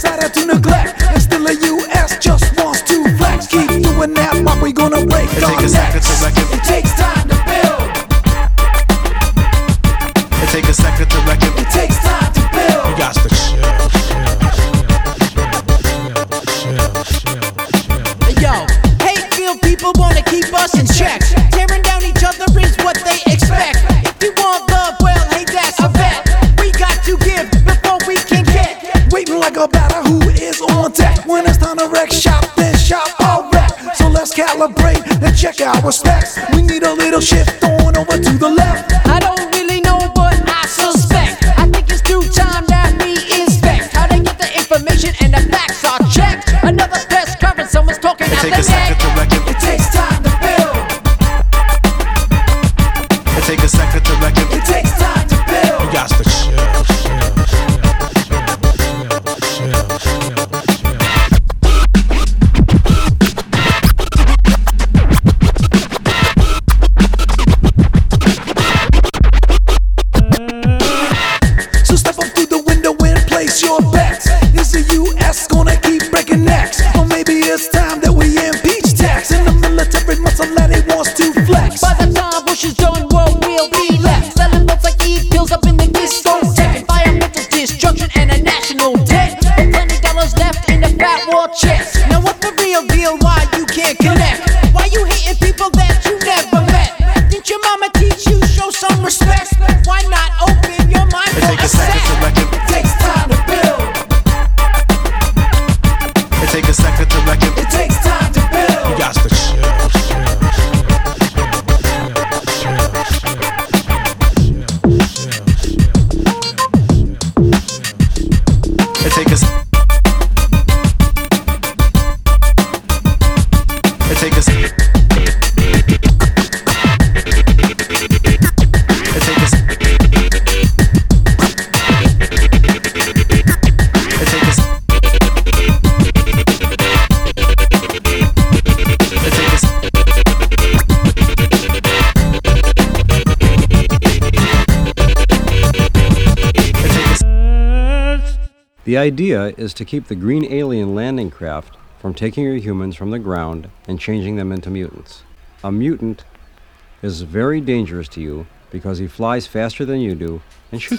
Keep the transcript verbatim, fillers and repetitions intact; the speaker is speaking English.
decided to neglect, and still the U S just wants to flex. Keep doing that, but we gonna break It our take a second to reckon. necks. It takes time to build. It take a second to reckon. It takes time to build. You got to chill. Yo, hate-filled people wanna keep us in check. Tearing down each other is what they expect. If you want love, well, hey, that's a bet. We got to give before we can get. Waiting like a batter who is on deck. When it's time to wreck shop, then shop all wreck. So let's calibrate and check our specs. We need a little shift on over to the left. I don't really know, but I suspect. I think it's due time that we inspect how they get the information and the facts are checked. Another press conference, someone's talking It out take the a second to neck. reckon. It takes time to build. It take a second to reckon. It takes time to build. You got to chill. So step up through the window and place your bets. Is the U S gonna keep breaking necks? Or maybe it's time that we impeach tax. In the military muscle that he wants to flex. By the time Bush is done, what will be left? Selling votes like E pills up in the discotheque. Environmental destruction and a national debt. But plenty dollars left in the fat war chest. Now what's the real deal? Why you can't connect? Why you hating people that you never met? Didn't your mama teach you show some respect? Why not open your mind It for take a a second to sec? reckon. It takes time to build. It take a second to reckon. It takes time to build. You got to chill. It take a s- It take a s- It take a s- It take a s- It take a s- It take a s- The idea is to keep the green alien landing craft from taking your humans from the ground and changing them into mutants. A mutant is very dangerous to you because he flies faster than you do and shoots